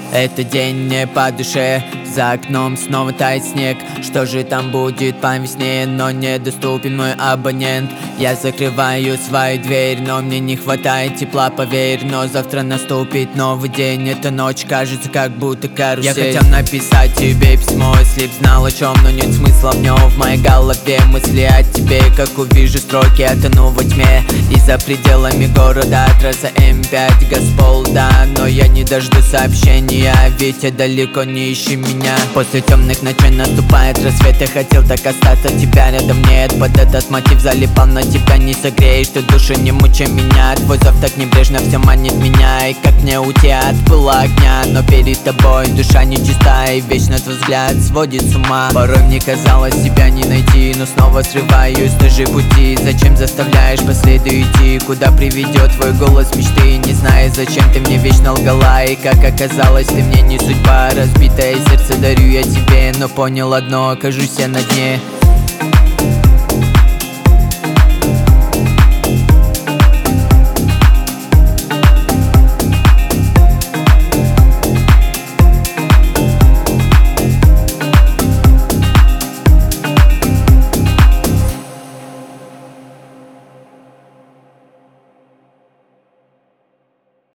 Этот день не по душе, за окном снова тает снег. Что же там будет по весне, но недоступен мой абонент. Я закрываю свою дверь, но мне не хватает тепла, поверь. Но завтра наступит новый день, эта ночь кажется как будто карусель. Я хотел написать тебе письмо, если б знал о чем, но нет смысла в нем. В моей голове мысли о тебе, как увижу строки, я тону во тьме. И за пределами города трасса М5, Газпол, да. Но я не дожду сообщения, ведь я далеко, не ищи меня. После темных ночей наступает рассвет. Я хотел так остаться, тебя рядом нет. Под этот мотив залипал, но тебя не согреешь. Ты душу не мучай меня, твой зов так небрежно все манит меня. И как мне уйти от пыла огня, но перед тобой душа нечистая, и вечно твой взгляд сводит с ума. Порой мне казалось тебя не найти, но снова срываюсь с той же пути. Зачем заставляешь по следу идти, куда приведет твой голос мечты? Не знаю, зачем ты мне вечно лгала, и как оказалось, ты мне не судьба. Разбитое сердце дарю я тебе, но понял одно, окажусь я на дне.